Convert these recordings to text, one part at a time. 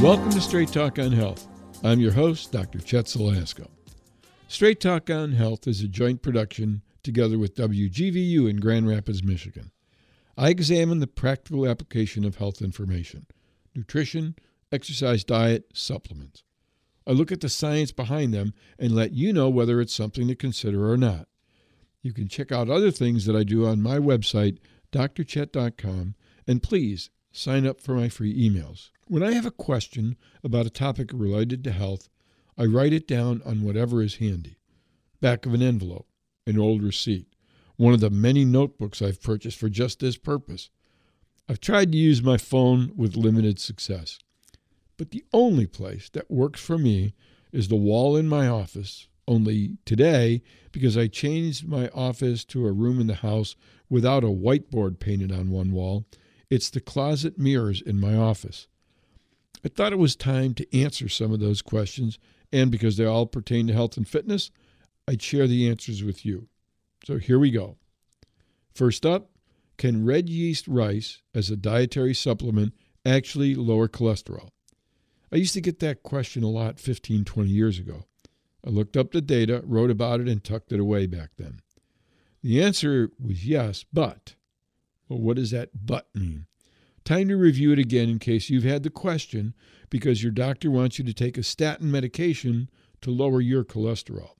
Welcome to Straight Talk on Health. I'm your host, Dr. Chet Zalasko. Straight Talk on Health is a joint production together with WGVU in Grand Rapids, Michigan. I examine the practical application of health information, nutrition, exercise, diet, supplements. I look at the science behind them and let you know whether it's something to consider or not. You can check out other things that I do on my website, drchet.com, and please sign up for my free emails. When I have a question about a topic related to health, I write it down on whatever is handy. Back of an envelope, an old receipt, one of the many notebooks I've purchased for just this purpose. I've tried to use my phone with limited success. But the only place that works for me is the wall in my office. Only today, because I changed my office to a room in the house without a whiteboard painted on one wall, it's the closet mirrors in my office. I thought it was time to answer some of those questions, and because they all pertain to health and fitness, I'd share the answers with you. So here we go. First up, can red yeast rice as a dietary supplement actually lower cholesterol? I used to get that question a lot 15, 20 years ago. I looked up the data, wrote about it, and tucked it away back then. The answer was yes, but. Well, what does that but mean? Time to review it again in case you've had the question because your doctor wants you to take a statin medication to lower your cholesterol.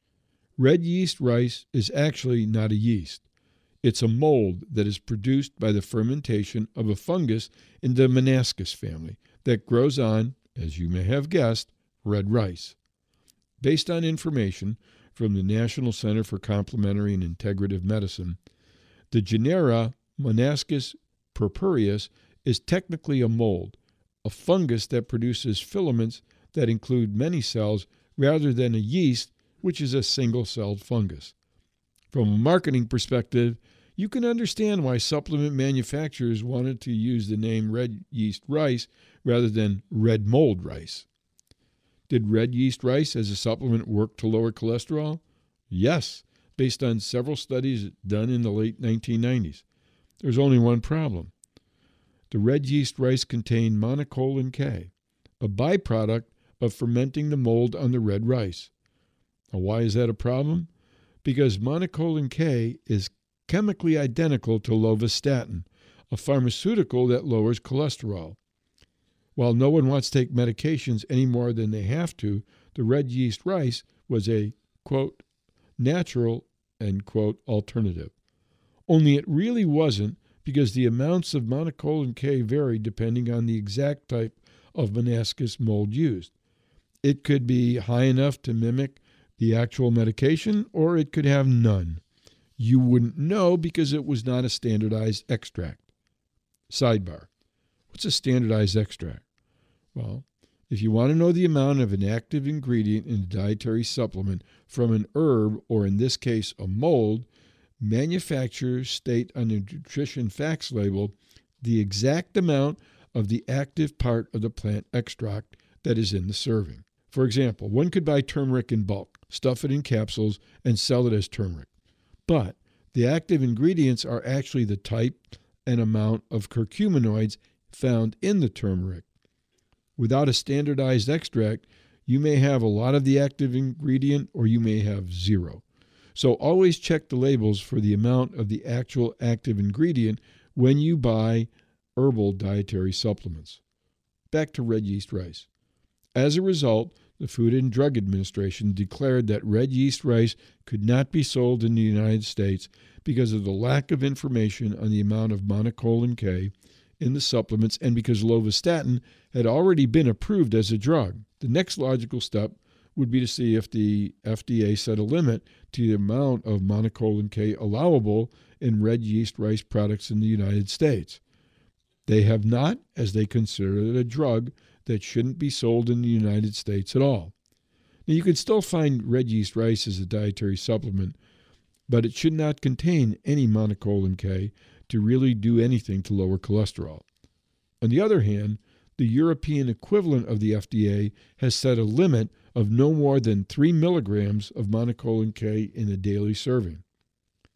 Red yeast rice is actually not a yeast. It's a mold that is produced by the fermentation of a fungus in the Monascus family that grows on, as you may have guessed, red rice. Based on information from the National Center for Complementary and Integrative Medicine, the genera Monascus purpureus is technically a mold, a fungus that produces filaments that include many cells rather than a yeast, which is a single-celled fungus. From a marketing perspective, you can understand why supplement manufacturers wanted to use the name red yeast rice rather than red mold rice. Did red yeast rice as a supplement work to lower cholesterol? Yes, based on several studies done in the late 1990s. There's only one problem. The red yeast rice contained monocolin K, a byproduct of fermenting the mold on the red rice. Now, why is that a problem? Because monocolin K is chemically identical to lovastatin, a pharmaceutical that lowers cholesterol. While no one wants to take medications any more than they have to, the red yeast rice was a, quote, natural, end quote, alternative. Only it really wasn't because the amounts of monocolin K varied depending on the exact type of Monascus mold used. It could be high enough to mimic the actual medication, or it could have none. You wouldn't know because it was not a standardized extract. Sidebar. What's a standardized extract? Well, if you want to know the amount of an active ingredient in a dietary supplement from an herb, or in this case a mold, manufacturers state on the nutrition facts label the exact amount of the active part of the plant extract that is in the serving. For example, one could buy turmeric in bulk, stuff it in capsules, and sell it as turmeric. But the active ingredients are actually the type and amount of curcuminoids found in the turmeric. Without a standardized extract, you may have a lot of the active ingredient or you may have zero. So always check the labels for the amount of the actual active ingredient when you buy herbal dietary supplements. Back to red yeast rice. As a result, the Food and Drug Administration declared that red yeast rice could not be sold in the United States because of the lack of information on the amount of monocolin K in the supplements and because lovastatin had already been approved as a drug. The next logical step would be to see if the FDA set a limit to the amount of monocolin K allowable in red yeast rice products in the United States. They have not, as they consider it a drug that shouldn't be sold in the United States at all. Now, you can still find red yeast rice as a dietary supplement, but it should not contain any monocolin K to really do anything to lower cholesterol. On the other hand, the European equivalent of the FDA has set a limit of no more than 3 milligrams of monocolin K in a daily serving.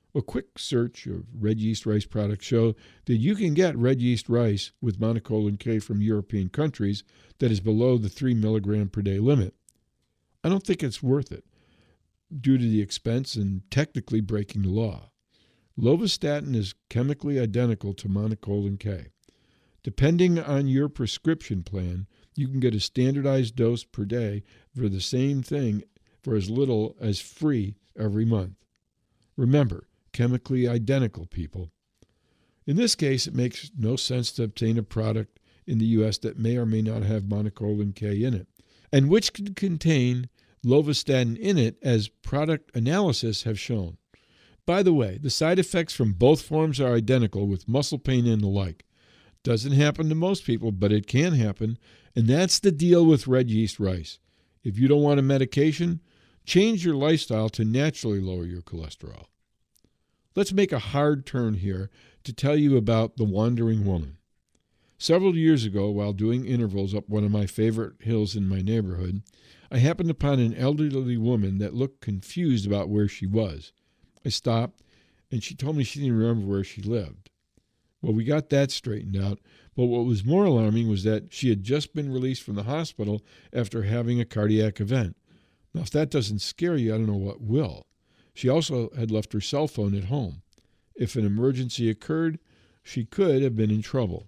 A quick search of red yeast rice products show that you can get red yeast rice with monocolin K from European countries that is below the 3 milligram per day limit. I don't think it's worth it due to the expense and technically breaking the law. Lovastatin is chemically identical to monocolin K. Depending on your prescription plan, you can get a standardized dose per day for the same thing for as little as free every month. Remember, chemically identical, people. In this case, it makes no sense to obtain a product in the U.S. that may or may not have monocolin K in it, and which could contain lovastatin in it, as product analysis have shown. By the way, the side effects from both forms are identical, with muscle pain and the like. Doesn't happen to most people, but it can happen, and that's the deal with red yeast rice. If you don't want a medication, change your lifestyle to naturally lower your cholesterol. Let's make a hard turn here to tell you about the Wandering Woman. Several years ago, while doing intervals up one of my favorite hills in my neighborhood, I happened upon an elderly woman that looked confused about where she was. I stopped, and she told me she didn't remember where she lived. Well, we got that straightened out, but what was more alarming was that she had just been released from the hospital after having a cardiac event. Now, if that doesn't scare you, I don't know what will. She also had left her cell phone at home. If an emergency occurred, she could have been in trouble.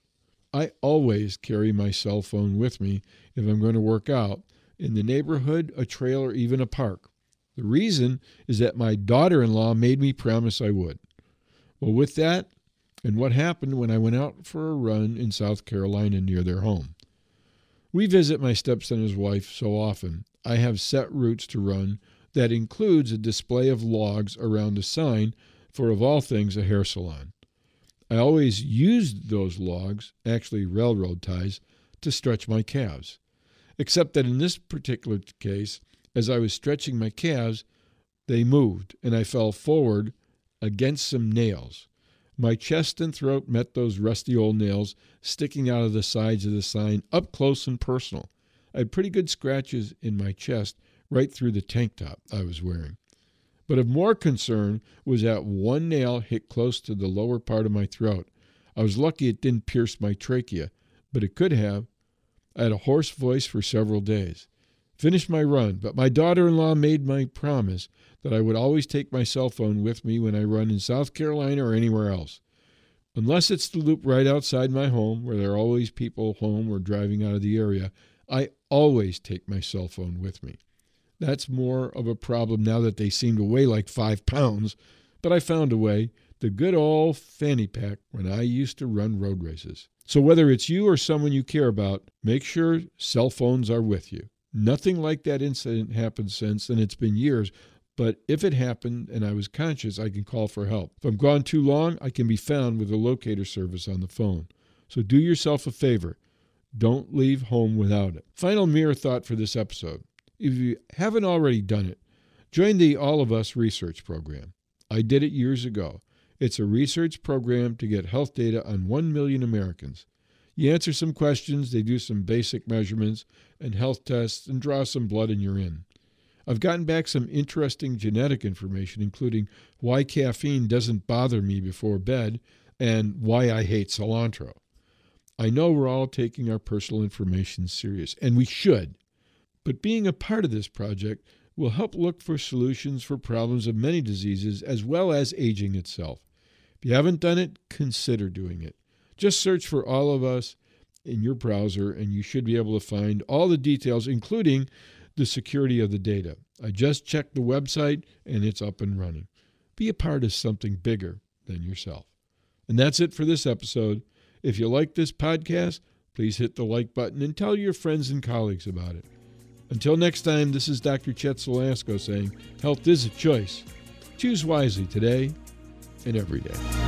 I always carry my cell phone with me if I'm going to work out in the neighborhood, a trail, or even a park. The reason is that my daughter-in-law made me promise I would. Well, with that, and what happened when I went out for a run in South Carolina near their home. We visit my stepson's wife so often, I have set routes to run that includes a display of logs around a sign for, of all things, a hair salon. I always used those logs, actually railroad ties, to stretch my calves. Except that in this particular case, as I was stretching my calves, they moved, and I fell forward against some nails. My chest and throat met those rusty old nails sticking out of the sides of the sign up close and personal. I had pretty good scratches in my chest right through the tank top I was wearing. But of more concern was that one nail hit close to the lower part of my throat. I was lucky it didn't pierce my trachea, but it could have. I had a hoarse voice for several days. Finished my run, but my daughter-in-law made my promise that I would always take my cell phone with me when I run in South Carolina or anywhere else. Unless it's the loop right outside my home, where there are always people home or driving out of the area, I always take my cell phone with me. That's more of a problem now that they seem to weigh like 5 pounds, but I found a way, the good old fanny pack, when I used to run road races. So whether it's you or someone you care about, make sure cell phones are with you. Nothing like that incident happened since, and it's been years, but if it happened and I was conscious, I can call for help. If I'm gone too long, I can be found with a locator service on the phone. So do yourself a favor. Don't leave home without it. Final mirror thought for this episode. If you haven't already done it, join the All of Us research program. I did it years ago. It's a research program to get health data on 1 million Americans. You answer some questions, they do some basic measurements and health tests, and draw some blood and you're in. I've gotten back some interesting genetic information, including why caffeine doesn't bother me before bed and why I hate cilantro. I know we're all taking our personal information serious, and we should. But being a part of this project will help look for solutions for problems of many diseases as well as aging itself. If you haven't done it, consider doing it. Just search for All of Us in your browser, and you should be able to find all the details, including the security of the data. I just checked the website, and it's up and running. Be a part of something bigger than yourself. And that's it for this episode. If you like this podcast, please hit the like button and tell your friends and colleagues about it. Until next time, this is Dr. Chet Solasco saying, health is a choice. Choose wisely today and every day.